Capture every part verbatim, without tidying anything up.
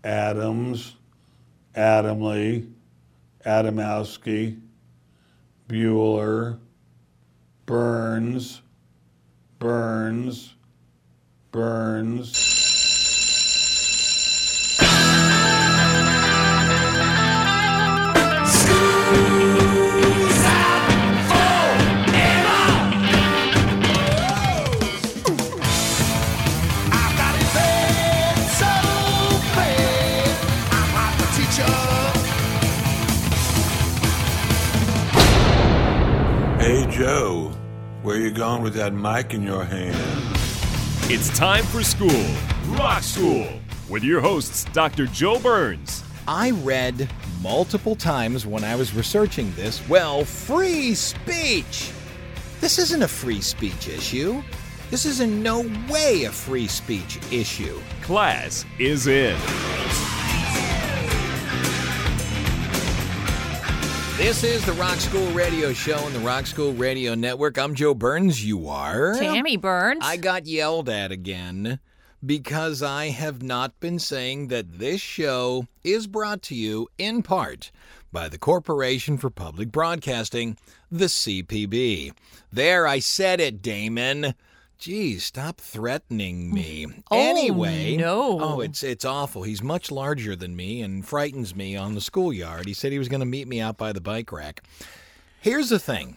Adams, Adamley, Adamowski, Bueller, Burns, Burns, Burns. Hey, Joe, where you going with that mic in your hand? It's time for school, Rock School, with your hosts, Doctor Joe Burns. I read multiple times when I was researching this, well, free speech. This isn't a free speech issue. This is in no way a free speech issue. Class is in. This is the Rock School Radio Show on the Rock School Radio Network. I'm Joe Burns. You are? Tammy Burns. I got yelled at again because I have not been saying that this show is brought to you in part by the Corporation for Public Broadcasting, the C P B. There, I said it, Damon. Geez, stop threatening me. Oh, anyway, no. Oh, it's it's awful. He's much larger than me and frightens me on the schoolyard. He said he was going to meet me out by the bike rack. Here's the thing.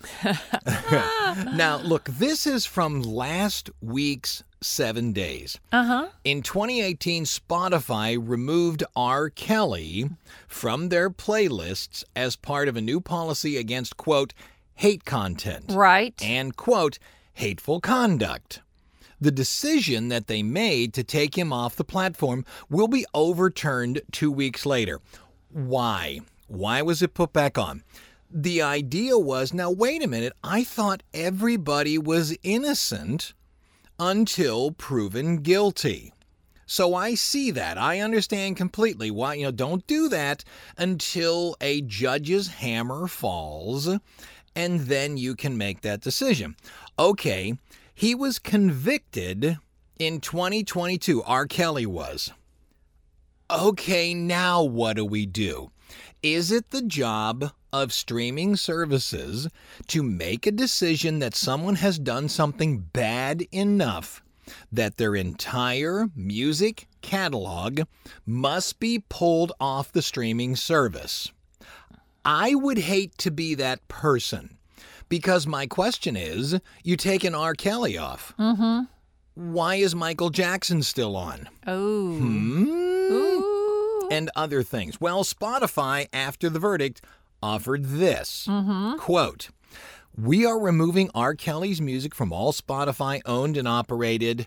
Now, look, this is from last week's Seven Days. Uh-huh. In twenty eighteen, Spotify removed R. Kelly from their playlists as part of a new policy against, quote, hate content. Right. And, quote, hateful conduct. The decision that they made to take him off the platform will be overturned two weeks later. Why? Why was it put back on? The idea was, now wait a minute, I thought everybody was innocent until proven guilty. So I see that. I understand completely why, you know, don't do that until a judge's hammer falls, and then you can make that decision. Okay, he was convicted in twenty twenty-two. R. Kelly was. Okay, now what do we do? Is it the job of streaming services to make a decision that someone has done something bad enough that their entire music catalog must be pulled off the streaming service? I would hate to be that person. Because my question is, you take an R. Kelly off. Mm-hmm. Why is Michael Jackson still on? Oh. Hmm? Ooh. And other things. Well, Spotify, after the verdict, offered this. Mm-hmm. Quote, we are removing R. Kelly's music from all Spotify-owned and operated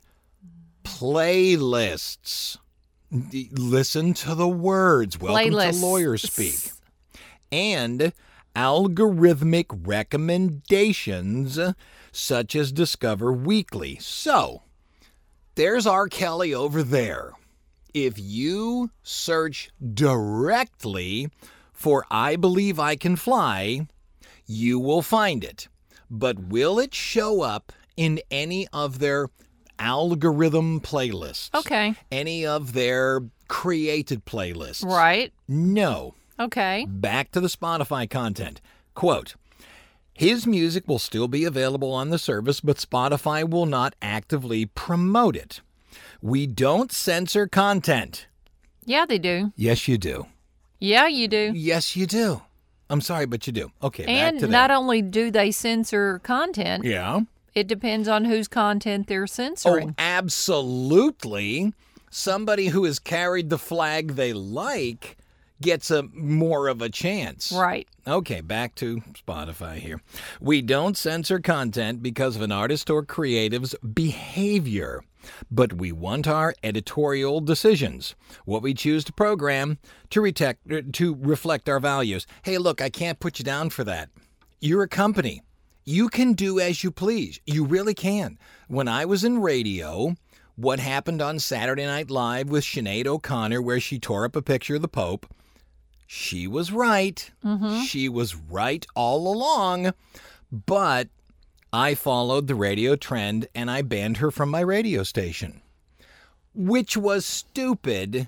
playlists. Listen to the words. Welcome Playlists. to lawyer speak. And algorithmic recommendations such as Discover Weekly. So, there's R. Kelly over there. If you search directly for I Believe I Can Fly, you will find it. But will it show up in any of their algorithm playlists? Okay. Any of their created playlists? Right. No. Okay. Back to the Spotify content. Quote, his music will still be available on the service, but Spotify will not actively promote it. We don't censor content. Yeah, they do. Yes, you do. Yeah, you do. Yes, you do. I'm sorry, but you do. Okay, back to And that. not only do they censor content, Yeah. it depends on whose content they're Oh, censoring. absolutely. Somebody who has carried the flag they like gets a more of a chance. Right. Okay, back to Spotify here. We don't censor content because of an artist or creative's behavior, but we want our editorial decisions, what we choose to program, to, retect, to reflect our values. Hey, look, I can't put you down for that. You're a company. You can do as you please. You really can. When I was in radio, what happened on Saturday Night Live with Sinead O'Connor, where she tore up a picture of the Pope, she was right. Mm-hmm. She was right all along, but I followed the radio trend and I banned her from my radio station, which was stupid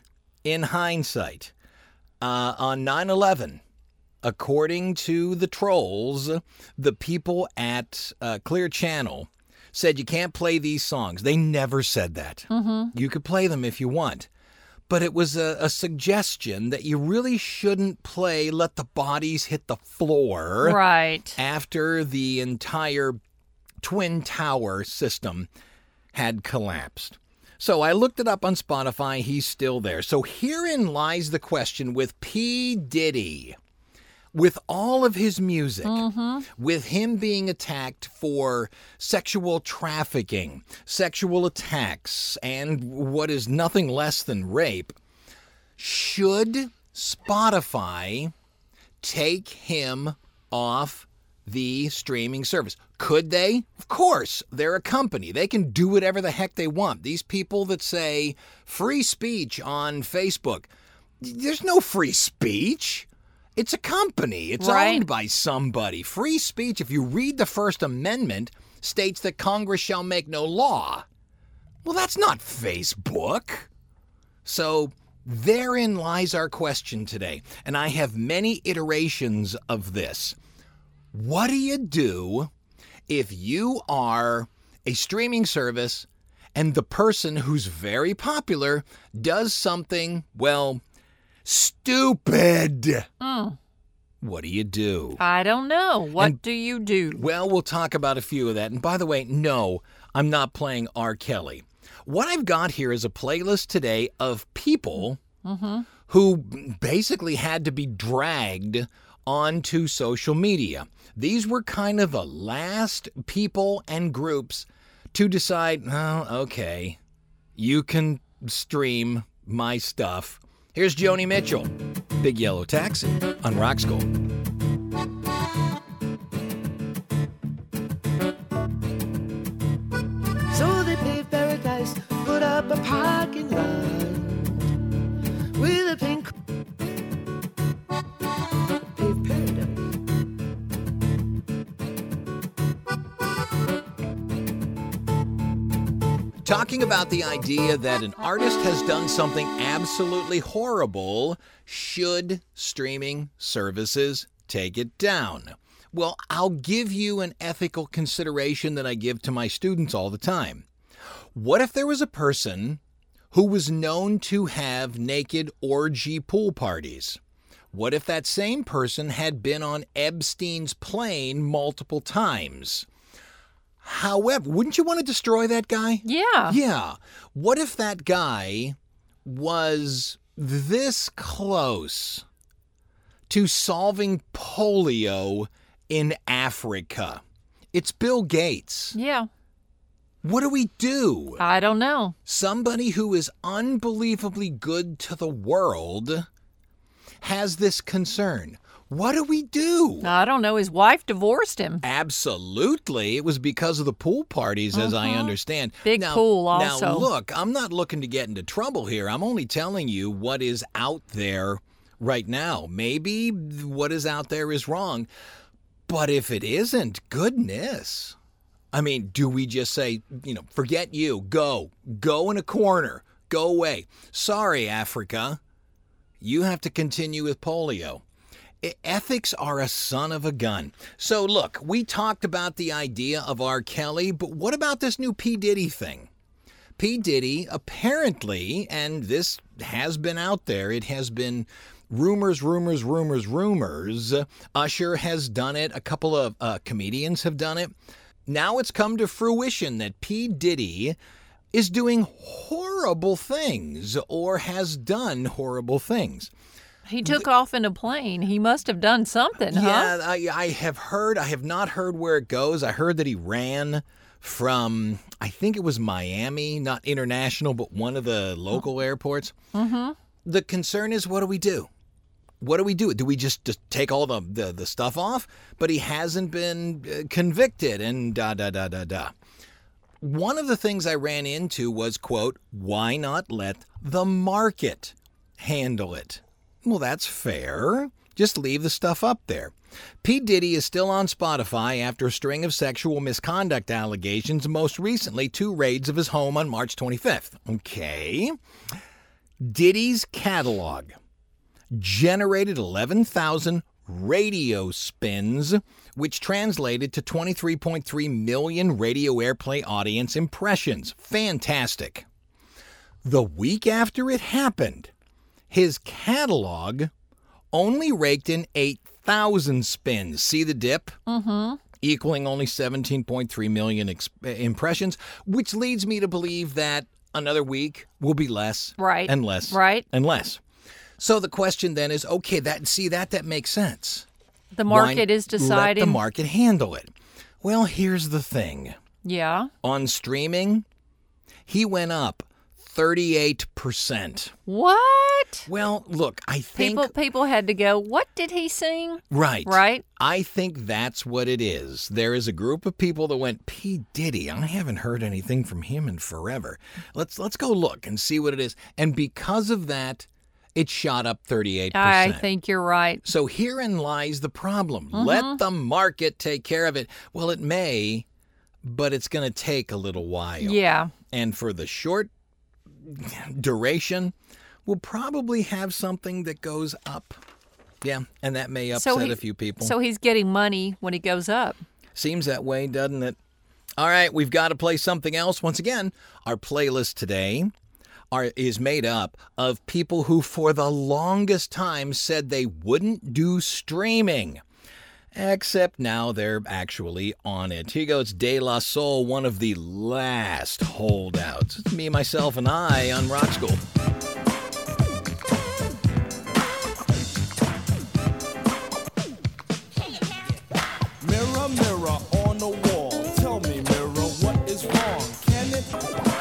in hindsight, uh, on nine eleven, according to the trolls, the people at uh, Clear Channel said you can't play these songs. They never said that. Mm-hmm. You could play them if you want. But it was a, a suggestion that you really shouldn't play Let the Bodies Hit the Floor Right. after the entire Twin Tower system had collapsed. So I looked it up on Spotify. He's still there. So herein lies the question with P. Diddy. With all of his music, Mm-hmm. with him being attacked for sexual trafficking, sexual attacks, and what is nothing less than rape, should Spotify take him off the streaming service? Could they? Of course. They're a company. They can do whatever the heck they want. These people that say free speech on Facebook, there's no free speech. It's a company. It's Right. owned by somebody. Free speech, if you read the First Amendment, states that Congress shall make no law. Well, that's not Facebook. So therein lies our question today. And I have many iterations of this. What do you do if you are a streaming service and the person who's very popular does something, well, stupid? Mm. What do you do? I don't know. What And- do you do? Well, we'll talk about a few of that. And by the way, no, I'm not playing R. Kelly. What I've got here is a playlist today of people Mm-hmm. who basically had to be dragged onto social media. These were kind of the last people and groups to decide, oh, okay, you can stream my stuff. Here's Joni Mitchell, Big Yellow Taxi on Rock School. So they paved paradise, put up a parking lot with a pink paved paradise. Talking about the idea that an artist has done something absolutely horrible, should streaming services take it down? Well, I'll give you an ethical consideration that I give to my students all the time. What if there was a person who was known to have naked orgy pool parties? What if that same person had been on Epstein's plane multiple times? However, wouldn't you want to destroy that guy? Yeah. Yeah. What if that guy was this close to solving polio in Africa? It's Bill Gates. Yeah. What do we do? I don't know. Somebody who is unbelievably good to the world has this concern. What do we do? I don't know. His wife divorced him. Absolutely. It was because of the pool parties, as I understand. Big now, pool Now, also. look, I'm not looking to get into trouble here. I'm only telling you what is out there right now. Maybe what is out there is wrong. But if it isn't, goodness. I mean, do we just say, you know, forget you, go, go in a corner, go away. Sorry, Africa. You have to continue with polio. Ethics are a son of a gun. So look, we talked about the idea of R. Kelly, but what about this new P. Diddy thing? P. Diddy apparently, and this has been out there, it has been rumors, rumors, rumors, rumors. Usher has done it. A couple of uh, comedians have done it. Now it's come to fruition that P. Diddy is doing horrible things or has done horrible things. He took off in a plane. He must have done something, huh? Yeah, I, I have heard. I have not heard where it goes. I heard that he ran from, I think it was Miami, not international, but one of the local airports. Mm-hmm. The concern is, what do we do? What do we do? Do we just, just take all the, the, the stuff off? But he hasn't been uh, convicted and da, da, da, da, da. One of the things I ran into was, quote, why not let the market handle it? Well, that's fair. Just leave the stuff up there. P. Diddy is still on Spotify after a string of sexual misconduct allegations, most recently two raids of his home on March twenty-fifth. Okay. Diddy's catalog generated eleven thousand radio spins, which translated to twenty-three point three million radio airplay audience impressions. Fantastic. The week after it happened, his catalog only raked in eight thousand spins. See the dip? Mm-hmm. Equaling only seventeen point three million ex- impressions, which leads me to believe that another week will be less Right. and less Right. and less. So the question then is, okay, that see that that makes sense. The market Why is deciding. Let the market handle it. Well, here's the thing. Yeah. On streaming, he went up thirty-eight percent. What? Well, look, I think... People people had to go, what did he sing? Right. Right? I think that's what it is. There is a group of people that went, P. Diddy, I haven't heard anything from him in forever. Let's let's go look and see what it is. And because of that, it shot up thirty-eight percent. I think you're right. So herein lies the problem. Let the market take care of it. Well, it may, but it's going to take a little while. Yeah. And for the short duration, we'll probably have something that goes up. Yeah, and that may upset So he- a few people. So he's getting money when he goes up. Seems that way, doesn't it? All right, we've got to play something else. Once again, our playlist today are, is made up of people who for the longest time said they wouldn't do streaming. Except now they're actually on it. Here goes De La Soul, one of the last holdouts. It's me, myself, and I on Rock School. Mirror, mirror on the wall, tell me, mirror, what is wrong? Can it...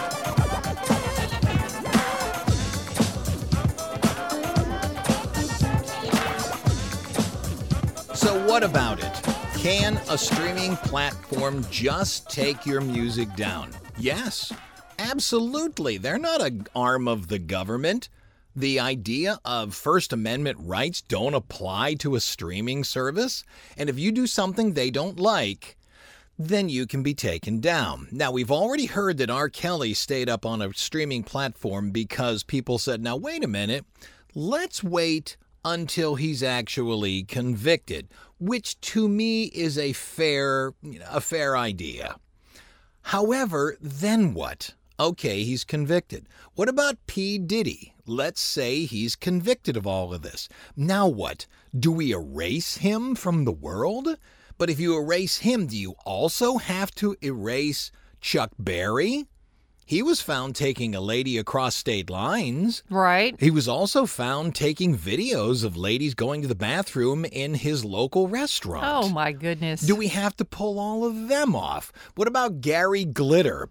So what about it? Can a streaming platform just take your music down? Yes, absolutely. They're not an arm of the government. The idea of First Amendment rights don't apply to a streaming service. And if you do something they don't like, then you can be taken down. Now, we've already heard that R. Kelly stayed up on a streaming platform because people said, now, wait a minute, let's wait until he's actually convicted, which to me is a fair, a fair idea. However, then what? Okay, he's convicted. What about P. Diddy? Let's say he's convicted of all of this. Now what? Do we erase him from the world? But if you erase him, do you also have to erase Chuck Berry? He was found taking a lady across state lines. Right. He was also found taking videos of ladies going to the bathroom in his local restaurant. Oh, my goodness. Do we have to pull all of them off? What about Gary Glitter?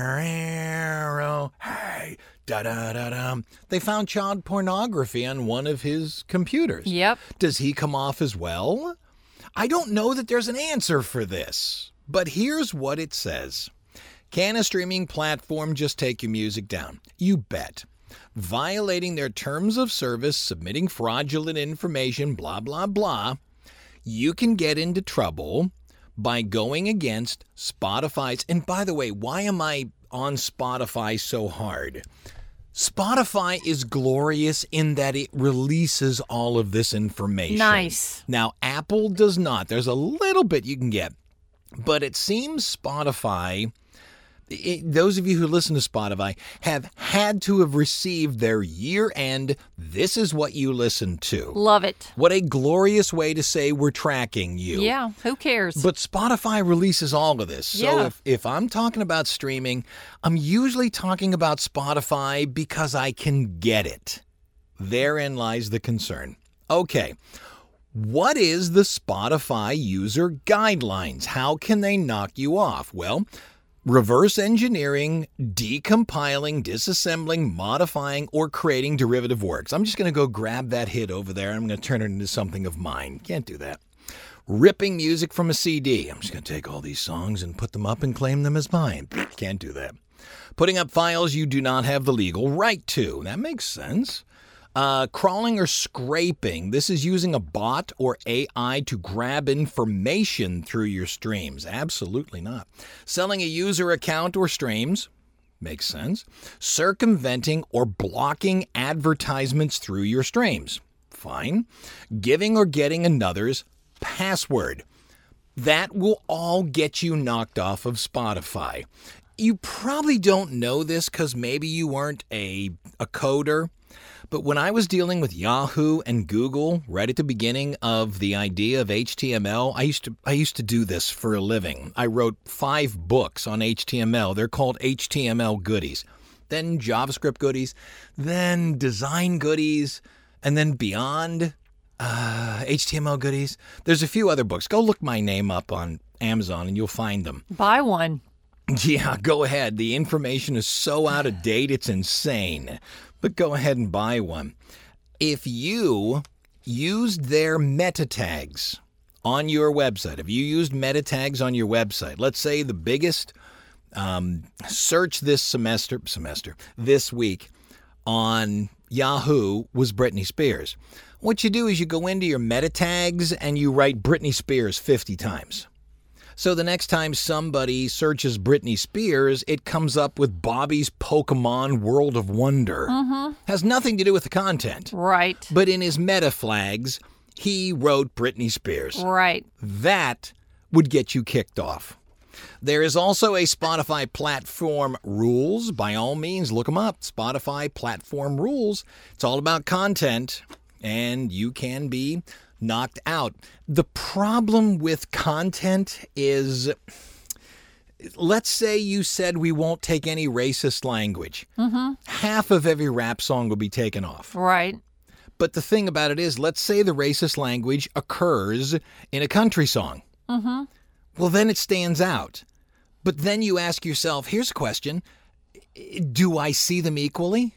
Hey, da-da-da-da. They found child pornography on one of his computers. Yep. Does he come off as well? I don't know that there's an answer for this, but here's what it says. Can a streaming platform just take your music down? You bet. Violating their terms of service, submitting fraudulent information, blah, blah, blah, you can get into trouble by going against Spotify's. And by the way, why am I on Spotify so hard? Spotify is glorious in that it releases all of this information. Nice. Now, Apple does not. There's a little bit you can get. But it seems Spotify... It, those of you who listen to Spotify have had to have received their year-end, this is what you listen to. Love it. What a glorious way to say we're tracking you. Yeah, who cares? But Spotify releases all of this. So Yeah. if, if I'm talking about streaming, I'm usually talking about Spotify because I can get it. Therein lies the concern. Okay. What is the Spotify user guidelines? How can they knock you off? Well, reverse engineering, decompiling, disassembling, modifying, or creating derivative works. I'm just going to go grab that hit over there and I'm going to turn it into something of mine. Can't do that. Ripping music from a C D. I'm just going to take all these songs and put them up and claim them as mine. Can't do that. Putting up files you do not have the legal right to. That makes sense. Uh, crawling or scraping. This is using a bot or A I to grab information through your streams. Absolutely not. Selling a user account or streams. Makes sense. Circumventing or blocking advertisements through your streams. Fine. Giving or getting another's password. That will all get you knocked off of Spotify. You probably don't know this because maybe you weren't a, a coder, but when I was dealing with Yahoo and Google right at the beginning of the idea of H T M L, I used to I used to do this for a living. I wrote five books on H T M L. They're called H T M L goodies, then JavaScript goodies, then design goodies, and then beyond uh, H T M L goodies. There's a few other books. Go look my name up on Amazon and you'll find them. Buy one. Yeah, go ahead. The information is so out of date, it's insane. But go ahead and buy one. If you used their meta tags on your website, if you used meta tags on your website, let's say the biggest um, search this semester, semester, this week on Yahoo was Britney Spears. What you do is you go into your meta tags and you write Britney Spears fifty times. So the next time somebody searches Britney Spears, it comes up with Bobby's Pokemon World of Wonder. Mm-hmm. Has nothing to do with the content. Right. But in his meta flags, he wrote Britney Spears. Right. That would get you kicked off. There is also a Spotify platform rules. By all means, look them up. Spotify platform rules. It's all about content, and you can be knocked out. The problem with content is, let's say you said we won't take any racist language. Mm-hmm. Half of every rap song will be taken off. Right. But the thing about it is, let's say the racist language occurs in a country song. Mm-hmm. Well, then it stands out. But then you ask yourself, here's a question. Do I see them equally?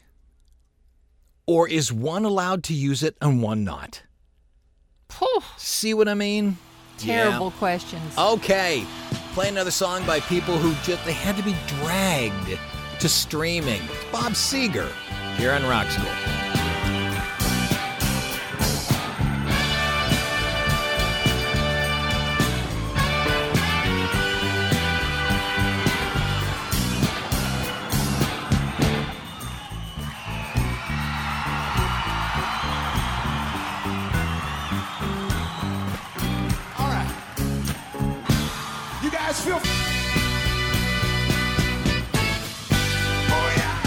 Or is one allowed to use it and one not? Whew. See what I mean? Terrible Yeah. questions. Okay. Play another song by people who just, they had to be dragged to streaming. Bob Seger here on Rock School. Feel oh, yeah.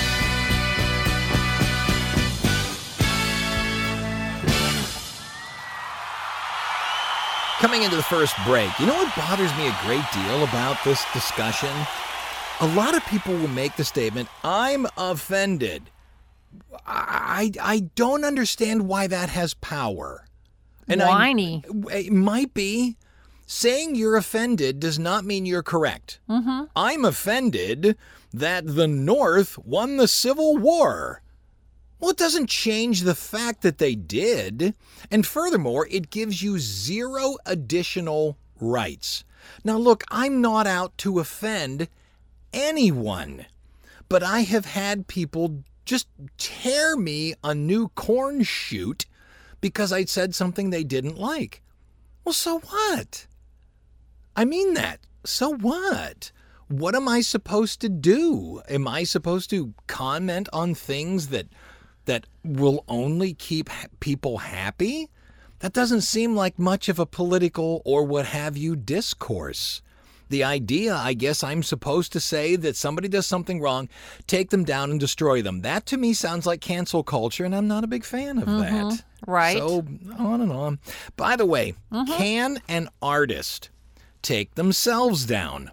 Coming into the first break, you know what bothers me a great deal about this discussion? A lot of people will make the statement, I'm offended. I, I don't understand why that has power. And Whiny. I, it might be. Saying you're offended does not mean you're correct. Mm-hmm. I'm offended that the North won the Civil War. Well, it doesn't change the fact that they did. And furthermore, it gives you zero additional rights. Now, look, I'm not out to offend anyone, but I have had people just tear me a new corn shoot because I'd said something they didn't like. Well, so what? I mean that. So what? What am I supposed to do? Am I supposed to comment on things that that will only keep people happy? That doesn't seem like much of a political or what have you discourse. The idea, I guess I'm supposed to say that somebody does something wrong, take them down and destroy them. That to me sounds like cancel culture, and I'm not a big fan of Mm-hmm. that. Right. So on and on. By the way, Mm-hmm. can an artist take themselves down?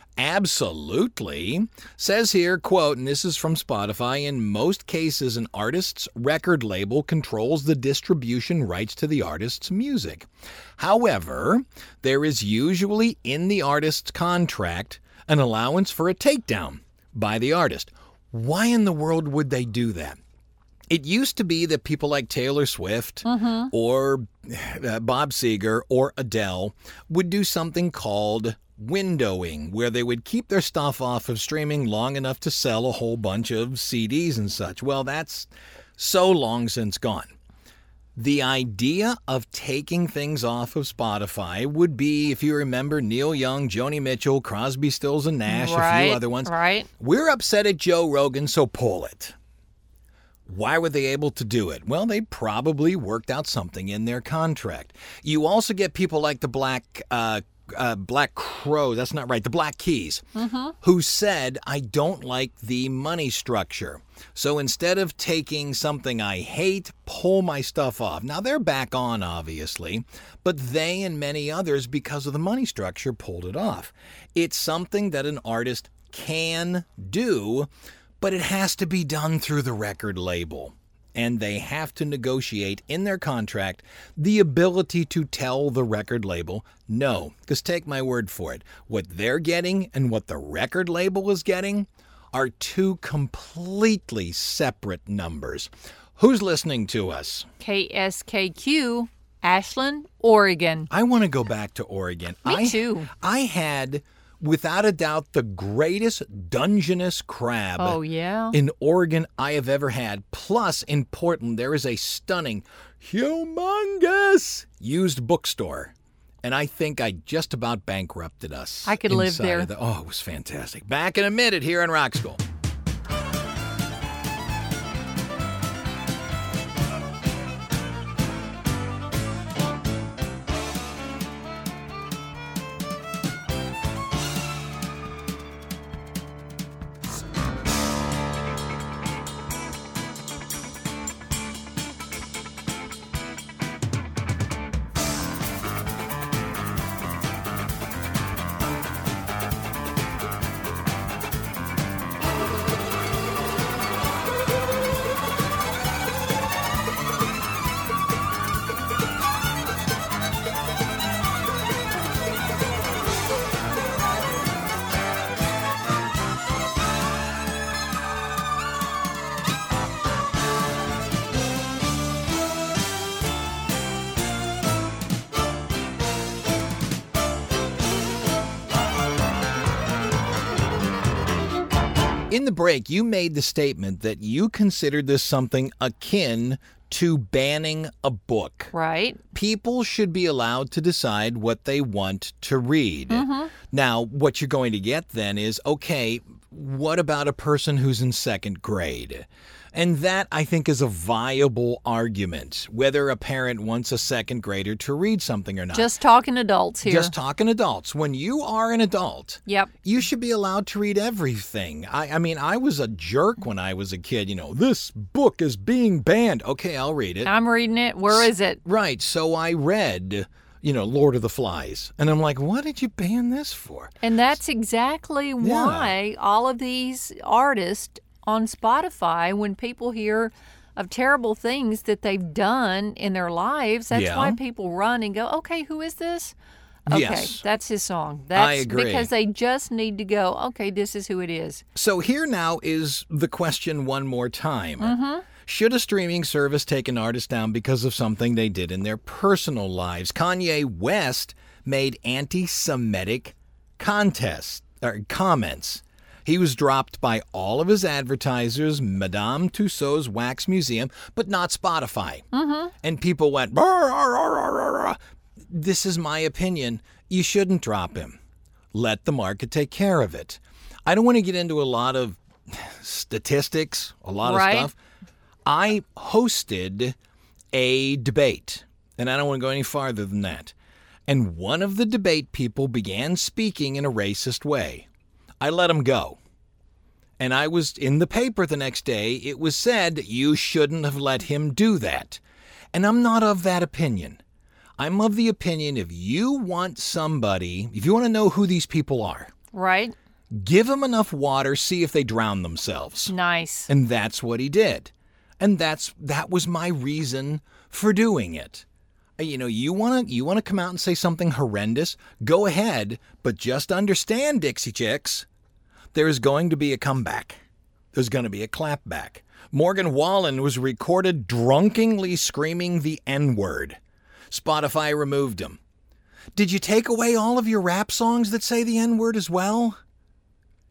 Absolutely. Says here, quote, and this is from Spotify, in most cases, an artist's record label controls the distribution rights to the artist's music. However, there is usually in the artist's contract an allowance for a takedown by the artist. Why in the world would they do that? It used to be that people like Taylor Swift Mm-hmm. or uh, Bob Seger or Adele would do something called windowing, where they would keep their stuff off of streaming long enough to sell a whole bunch of C Ds and such. Well, that's so long since gone. The idea of taking things off of Spotify would be, if you remember, Neil Young, Joni Mitchell, Crosby, Stills and Nash, right, a few other ones. Right. We're upset at Joe Rogan, so pull it. Why were they able to do it? Well, they probably worked out something in their contract. You also get people like the Black uh, uh, Black Crow, that's not right, the Black Keys, mm-hmm. who said, I don't like the money structure. So instead of taking something I hate, pull my stuff off. Now, they're back on, obviously, but they and many others, because of the money structure, pulled it off. It's something that an artist can do, but it has to be done through the record label. And they have to negotiate in their contract the ability to tell the record label, no, because take my word for it, what they're getting and what the record label is getting are two completely separate numbers. Who's listening to us? K S K Q, Ashland, Oregon. I want to go back to Oregon. Me I, too. I had, without a doubt, the greatest Dungeness crab Oh, yeah? in Oregon I have ever had. Plus, in Portland, there is a stunning, humongous used bookstore. And I think I just about bankrupted us. I could live inside there. of the- oh, it was fantastic. Back in a minute here on Rock School. In the break, you made the statement that you considered this something akin to banning a book. Right. People should be allowed to decide what they want to read. Mm-hmm. Now, what you're going to get then is, okay, what about a person who's in second grade? And that, I think, is a viable argument, whether a parent wants a second grader to read something or not. Just talking adults here. Just talking adults. When you are an adult, Yep. you should be allowed to read everything. I, I mean, I was a jerk when I was a kid. You know, this book is being banned. Okay, I'll read it. I'm reading it. Where is it? Right. So I read, you know, Lord of the Flies. And I'm like, what did you ban this for? And that's exactly why all of these artists on Spotify, when people hear of terrible things that they've done in their lives, that's Yeah. why people run and go, okay, who is this? Okay, Yes. that's his song. That's I agree. because they just need to go, okay, this is who it is. So here now is the question one more time. Mm-hmm. Should a streaming service take an artist down because of something they did in their personal lives? Kanye West made anti-Semitic contest or comments. He was dropped by all of his advertisers, Madame Tussauds Wax Museum, but not Spotify. Mm-hmm. And people went, "Brr, rah, rah, rah, rah, rah." This is my opinion. You shouldn't drop him. Let the market take care of it. I don't want to get into a lot of statistics, a lot Right. of stuff. I hosted a debate, and I don't want to go any farther than that. And one of the debate people began speaking in a racist way. I let him go. And I was in the paper the next day. It was said you shouldn't have let him do that. And I'm not of that opinion. I'm of the opinion if you want somebody, if you want to know who these people are, Right? give them enough water, see if they drown themselves. Nice. And that's what he did. And that's that was my reason for doing it. You know, you want to you want to come out and say something horrendous? Go ahead, but just understand, Dixie Chicks, there's going to be a comeback. There's going to be a clapback. Morgan Wallen was recorded drunkenly screaming the N-word. Spotify removed him. Did you take away all of your rap songs that say the N-word as well?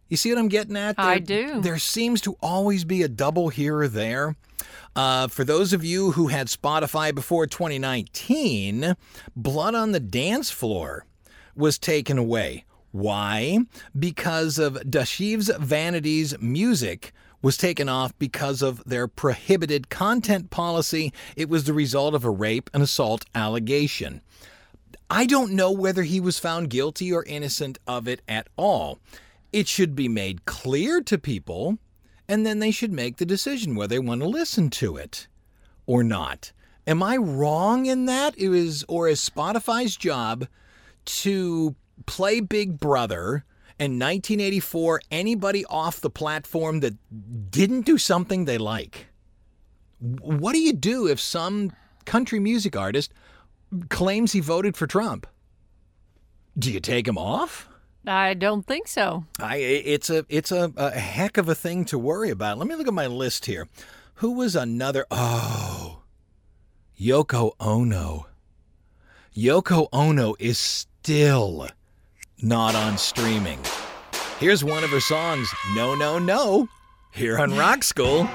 You see what I'm getting at? There, I do. There seems to always be a double here or there. Uh, for those of you who had Spotify before twenty nineteen, Blood on the Dance Floor was taken away. Why? Because of Dashiv's Vanity's music was taken off because of their prohibited content policy. It was the result of a rape and assault allegation. I don't know whether he was found guilty or innocent of it at all. It should be made clear to people, and then they should make the decision whether they want to listen to it or not. Am I wrong in that? It was, or is Spotify's job to play Big Brother in nineteen eighty-four anybody off the platform that didn't do something they like? What do you do if some country music artist claims he voted for Trump? Do you take him off? I don't think so. I it's a it's a, a heck of a thing to worry about. Let me look at my list here. Who was another? Oh, Yoko Ono. Yoko Ono is still not on streaming. Here's one of her songs, No, No, No, here on Rock School.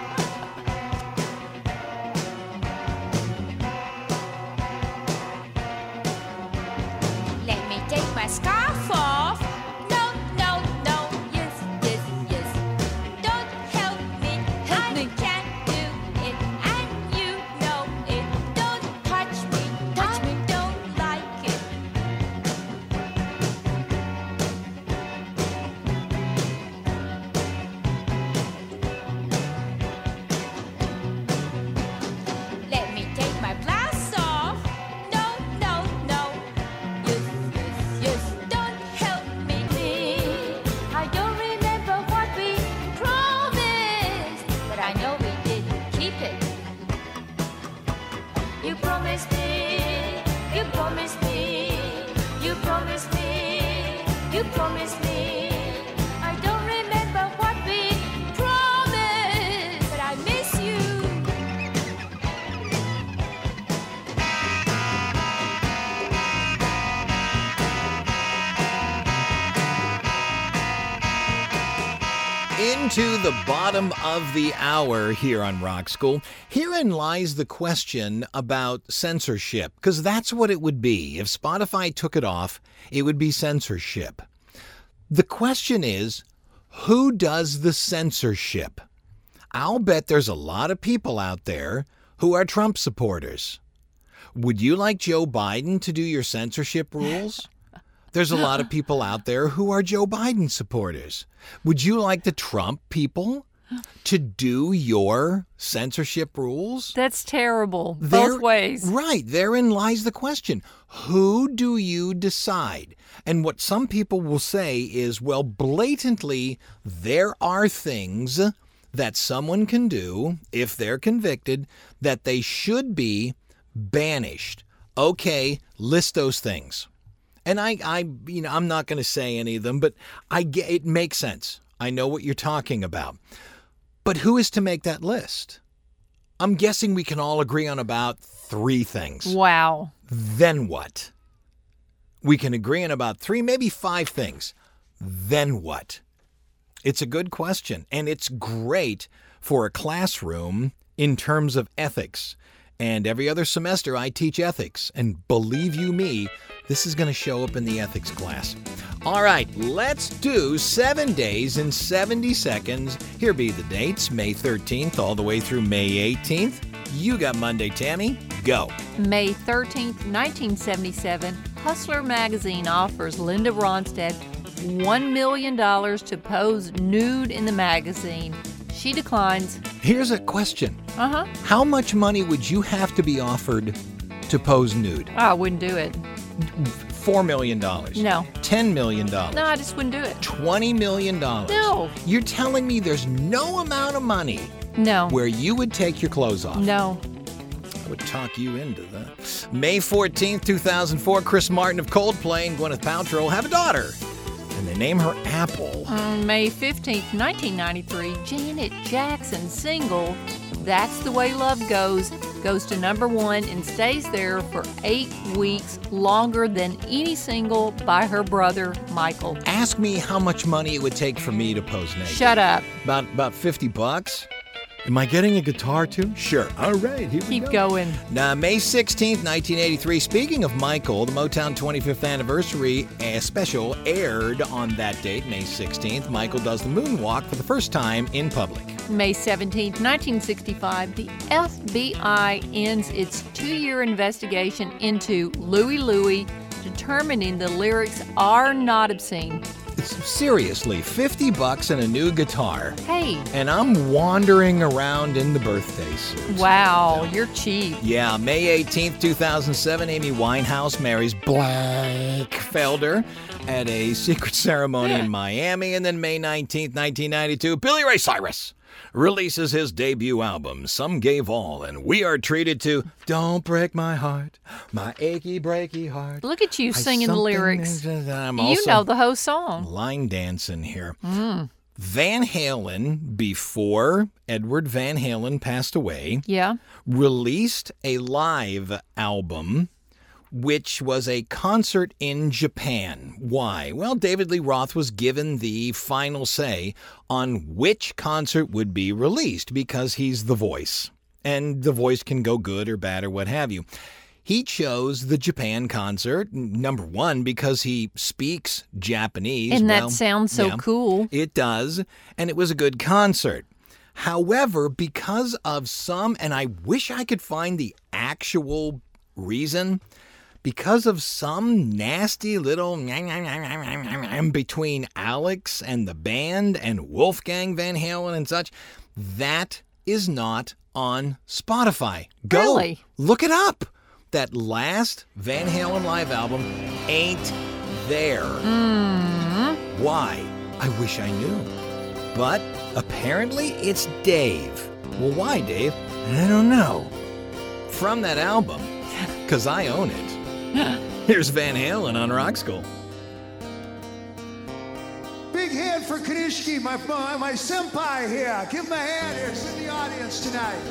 Let me take my scarf off. No, no, no, yes, yes, yes. Don't help me, I can't do it, and you know it. Don't touch me, touch me, don't like it. Let me take my blouse off. No, no, no. Yes, yes, yes. Don't help me. I don't remember what we promised, but I know we didn't keep it. You promised me. You promised me. You promised me. You promised me. I don't remember what we promised, but I miss you. Into the bottom of the hour here on Rock School. Herein lies the question about censorship, because that's what it would be. If Spotify took it off, it would be censorship. The question is, who does the censorship? I'll bet there's a lot of people out there who are Trump supporters. Would you like Joe Biden to do your censorship rules? There's a lot of people out there who are Joe Biden supporters. Would you like the Trump people to do your censorship rules? That's terrible. There- Both ways. Right. Therein lies the question. Who do you decide? And what some people will say is, well, blatantly, there are things that someone can do, if they're convicted, that they should be banished. Okay, list those things. And I, I, you know, I'm not going to say any of them, but I get it makes sense. I know what you're talking about. But who is to make that list? I'm guessing we can all agree on about three things. Wow. Then what? We can agree on about three, maybe five things. Then what? It's a good question, and it's great for a classroom in terms of ethics. And every other semester I teach ethics, and believe you me, this is going to show up in the ethics class. All right, let's do seven days in seventy seconds. Here be the dates, May thirteenth all the way through May eighteenth. You got Monday, Tammy. Go. May thirteenth, nineteen seventy-seven, Hustler magazine offers Linda Ronstadt one million dollars to pose nude in the magazine. She declines. Here's a question. Uh-huh. How much money would you have to be offered to pose nude? I wouldn't do it. Four million dollars. No. Ten million dollars. No, I just wouldn't do it. Twenty million dollars. No. You're telling me there's no amount of money No. where you would take your clothes off? No. I would talk you into that. May fourteenth, two thousand four, Chris Martin of Coldplay and Gwyneth Paltrow have a daughter, and they name her Apple. On May fifteenth, nineteen ninety-three, Janet Jackson single, That's the Way Love Goes, goes to number one and stays there for eight weeks, longer than any single by her brother, Michael. Ask me how much money it would take for me to pose naked. Shut up. About about fifty bucks. Am I getting a guitar too? Sure. All right, here we Keep go. going. Now, May sixteenth, nineteen eighty-three. Speaking of Michael, the Motown twenty-fifth anniversary a special aired on that date, May sixteenth. Michael does the moonwalk for the first time in public. May seventeenth, nineteen sixty-five, the F B I ends its two-year investigation into Louie Louie, determining the lyrics are not obscene. Seriously, fifty bucks and a new guitar. Hey. And I'm wandering around in the birthday suit. Wow, you're cheap. Yeah, May eighteenth, two thousand seven, Amy Winehouse marries Blake Felder at a secret ceremony in Miami. And then May nineteenth, nineteen ninety-two, Billy Ray Cyrus releases his debut album, Some Gave All, and we are treated to Don't Break My Heart, My Achy Breaky Heart. Look at you I singing the something lyrics. I'm You also know the whole song. line dancing here. Mm. Van Halen, before Edward Van Halen passed away, Yeah. released a live album, which was a concert in Japan. Why? Well, David Lee Roth was given the final say on which concert would be released because he's the voice. And the voice can go good or bad or what have you. He chose the Japan concert, number one, because he speaks Japanese. And that Well, sounds so yeah, cool. It does, and it was a good concert. However, because of some, and I wish I could find the actual reason, because of some nasty little between Alex and the band and Wolfgang Van Halen and such, that is not on Spotify. Go Really? look it up. That last Van Halen live album ain't there. Mm-hmm. Why? I wish I knew. But apparently it's Dave. Well, why, Dave? I don't know. From that album, because I own it. Here's Van Halen on Rock School. Big hand for Kanishki, my, my, my senpai here. Give him a hand here. He's in the audience tonight.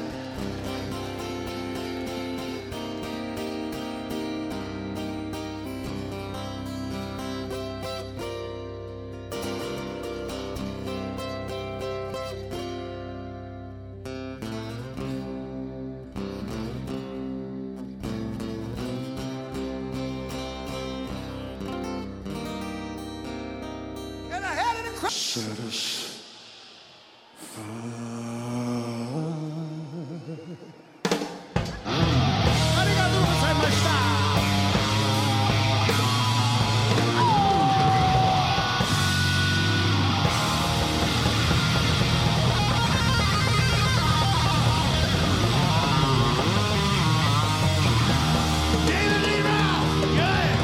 Satisfied. Arigatou gozaimashita. David Lee Roth, yeah.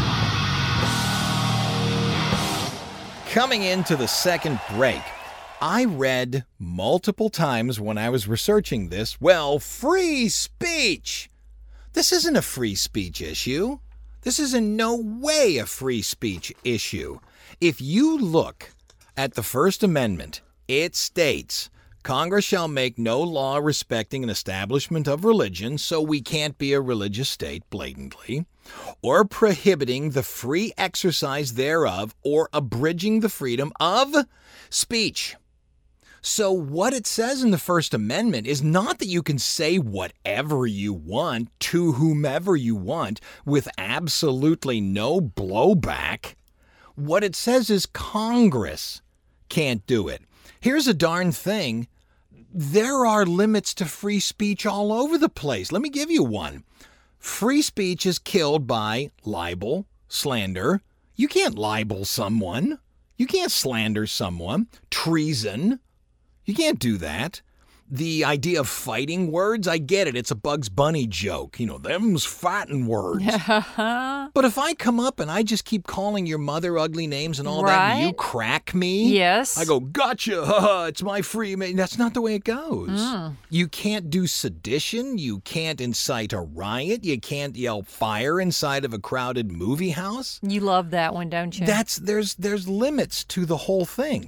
Coming into the second break, I read multiple times when I was researching this, well, free speech. This isn't a free speech issue. This is in no way a free speech issue. If you look at the First Amendment, it states, Congress shall make no law respecting an establishment of religion, so we can't be a religious state blatantly, or prohibiting the free exercise thereof, or abridging the freedom of speech. So what it says in the First Amendment is not that you can say whatever you want to whomever you want with absolutely no blowback. What it says is Congress can't do it. Here's a darn thing. There are limits to free speech all over the place. Let me give you one. Free speech is killed by libel, slander. You can't libel someone. You can't slander someone. Treason. You can't do that. The idea of fighting words, I get it. It's a Bugs Bunny joke. You know, them's fighting words. But if I come up and I just keep calling your mother ugly names and all that, and you Right. crack me. Yes. I go, gotcha. haha, It's my free. Ma-. That's not the way it goes. Mm. You can't do sedition. You can't incite a riot. You can't yell fire inside of a crowded movie house. You love that one, don't you? That's there's there's limits to the whole thing.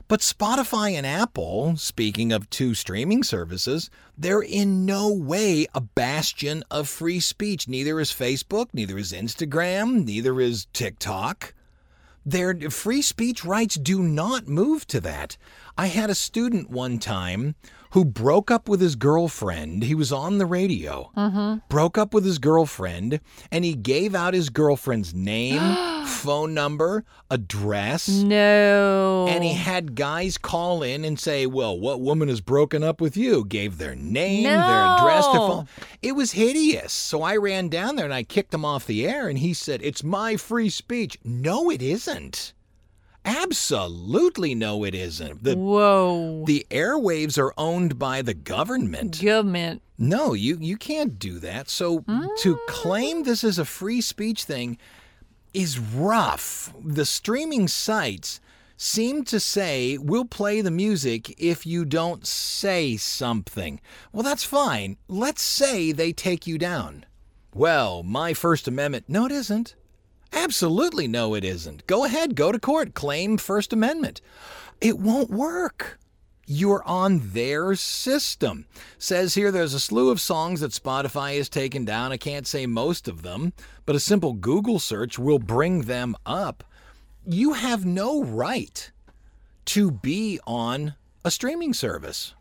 But Spotify and Apple, speaking of two streaming services, they're in no way a bastion of free speech. Neither is Facebook, neither is Instagram, neither is TikTok. Their free speech rights do not move to that. I had a student one time who broke up with his girlfriend. He was on the radio, Mm-hmm. broke up with his girlfriend, and he gave out his girlfriend's name, phone number, address. No. And he had guys call in and say, well, what woman has broken up with you? Gave their name, their address, their No. phone. It was hideous. So I ran down there and I kicked him off the air, and he said, it's my free speech. No, it isn't. Absolutely no, it isn't. The, Whoa. the airwaves are owned by the government. Government. No, you, you can't do that. So to claim this is a free speech thing is rough. The streaming sites seem to say, we'll play the music if you don't say something. Well, that's fine. Let's say they take you down. Well, my First Amendment. No, it isn't. Absolutely no, it isn't. Go ahead, go to court, claim First Amendment. It won't work. You're on their system. Says here there's a slew of songs that Spotify has taken down. I can't say most of them, but a simple Google search will bring them up. You have no right to be on a streaming service.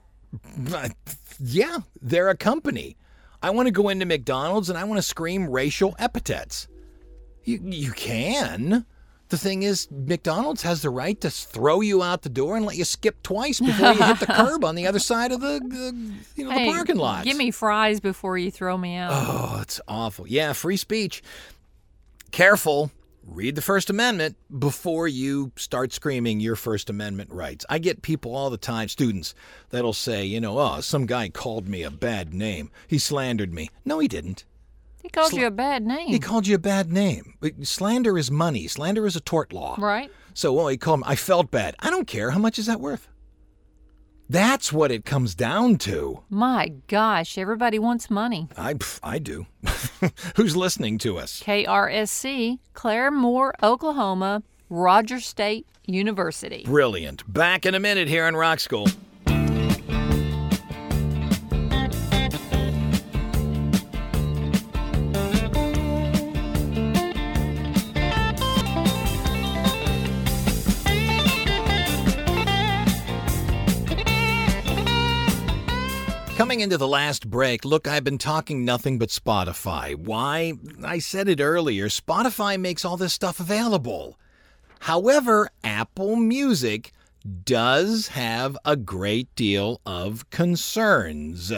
But, yeah, they're a company. I want to go into McDonald's and I want to scream racial epithets. You, you can. The thing is, McDonald's has the right to throw you out the door and let you skip twice before you hit the curb on the other side of the, the you know, Hey, the parking lot. Give me fries before you throw me out. Oh, it's awful. Yeah, free speech. Careful. Read the First Amendment before you start screaming your First Amendment rights. I get people all the time, students, that'll say, you know, oh, some guy called me a bad name. He slandered me. No, he didn't. He called Sla- you a bad name. He called you a bad name. Slander is money. Slander is a tort law. Right. So, well, he called me, I felt bad. I don't care. How much is that worth? That's what it comes down to. My gosh, everybody wants money. I, pff, I do. Who's listening to us? K R S C, Claremore, Oklahoma, Rogers State University. Brilliant. Back in a minute here in Rock School. Coming into the last break, look, I've been talking nothing but Spotify. Why? I said it earlier. Spotify makes all this stuff available. However, Apple Music does have a great deal of concerns.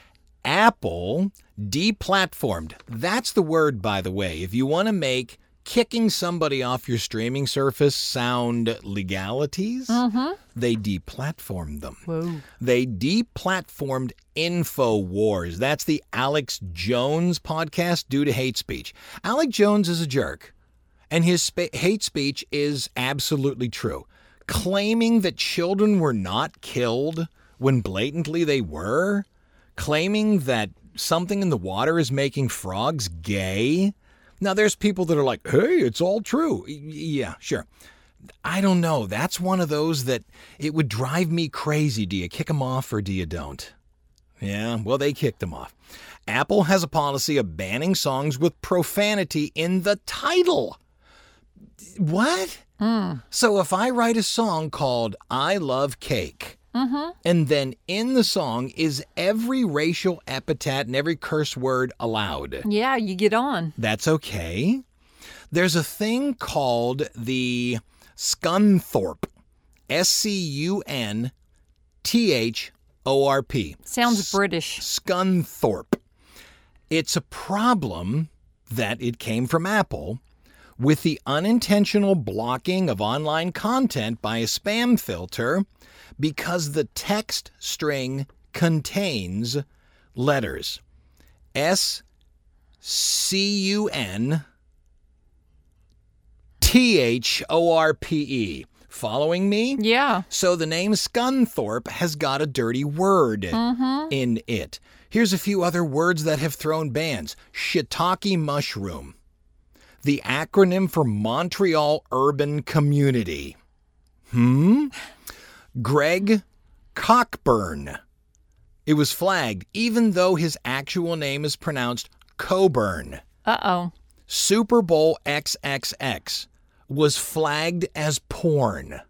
Apple deplatformed. That's the word, by the way. If you want to make kicking somebody off your streaming service sound legalities, Mm-hmm. they deplatformed them. Whoa. They deplatformed InfoWars. That's the Alex Jones podcast due to hate speech. Alex Jones is a jerk, and his sp- hate speech is absolutely true. Claiming that children were not killed when blatantly they were, claiming that something in the water is making frogs gay. Now, there's people that are like, hey, it's all true. Y- yeah, sure. I don't know. That's one of those that it would drive me crazy. Do you kick them off or do you don't? Yeah, well, they kicked them off. Apple has a policy of banning songs with profanity in the title. What? Mm. So if I write a song called I Love Cake, Mm-hmm. and then in the song is every racial epithet and every curse word allowed, Yeah, you get on. that's okay. There's a thing called the Scunthorpe, S C U N T H O R P. Sounds British. Scunthorpe. It's a problem that it came from Apple with the unintentional blocking of online content by a spam filter because the text string contains letters. S C U N T H O R P E. Following me? Yeah. So the name Scunthorpe has got a dirty word Mm-hmm. in it. Here's a few other words that have thrown bans. Shiitake mushroom. The acronym for Montreal Urban Community. Hmm? Greg Cockburn. It was flagged, even though his actual name is pronounced Coburn. Uh-oh. Super Bowl X X X was flagged as porn.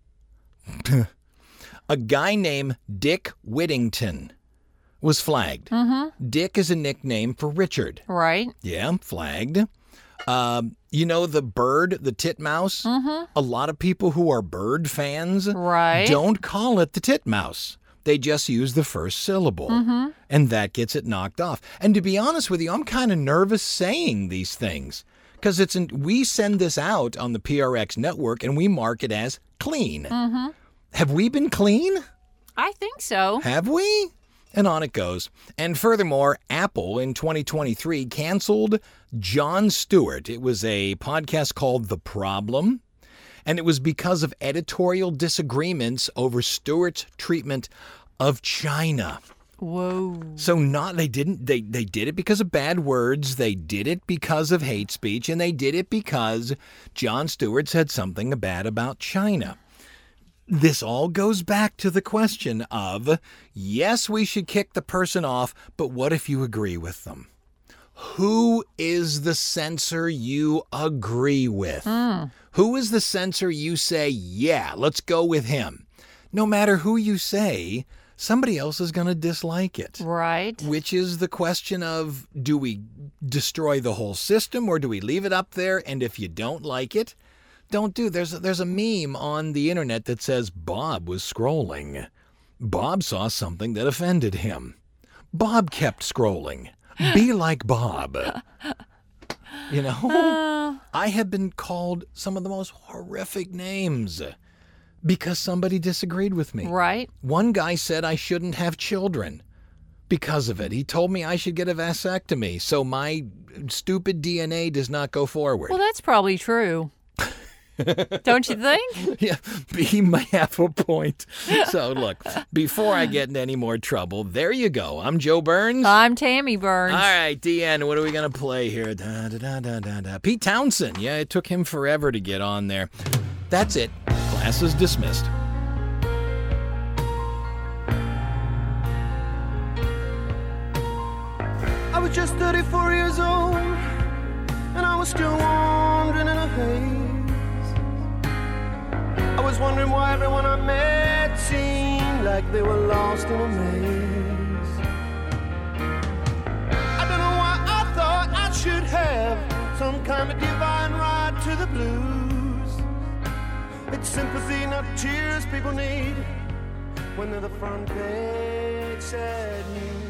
A guy named Dick Whittington was flagged. Mm-hmm. Dick is a nickname for Richard. Right. Yeah, flagged. Um, you know the bird, the titmouse? Mm-hmm. A lot of people who are bird fans Right. don't call it the titmouse. They just use the first syllable, Mm-hmm. and that gets it knocked off. And to be honest with you, I'm kind of nervous saying these things because it's in, we send this out on the P R X network, and we mark it as clean. Mm-hmm. Have we been clean? I think so. Have we? And on it goes. And furthermore, Apple in twenty twenty-three canceled Jon Stewart. It was a podcast called The Problem, and it was because of editorial disagreements over Stewart's treatment of China. Whoa. So not they didn't they they did it because of bad words, they did it because of hate speech, and they did it because Jon Stewart said something bad about China. This all goes back to the question of, yes, we should kick the person off, but what if you agree with them? Who is the censor you agree with? Mm. Who is the censor you say, yeah, let's go with him? No matter who you say, somebody else is going to dislike it. Right. Which is the question of, do we destroy the whole system or do we leave it up there? And if you don't like it, don't do. There's a, there's a meme on the internet that says Bob was scrolling. Bob saw something that offended him. Bob kept scrolling. Be like Bob. You know, Uh, I have been called some of the most horrific names because somebody disagreed with me. right. One guy said I shouldn't have children because of it. He told me I should get a vasectomy so my stupid D N A does not go forward. Well, that's probably true. Don't you think? Yeah, he may have a point. So look, before I get into any more trouble, there you go. I'm Joe Burns. I'm Tammy Burns. All right, Deanne, what are we going to play here? Da, da, da, da, da, da. Pete Townsend. Yeah, it took him forever to get on there. That's it. Class is dismissed. I was just thirty-four years old, and I was still wandering in a haze. I was wondering why everyone I met seemed like they were lost in a maze. I don't know why I thought I should have some kind of divine right to the blues. It's sympathy, not tears people need when they're the front page sad news.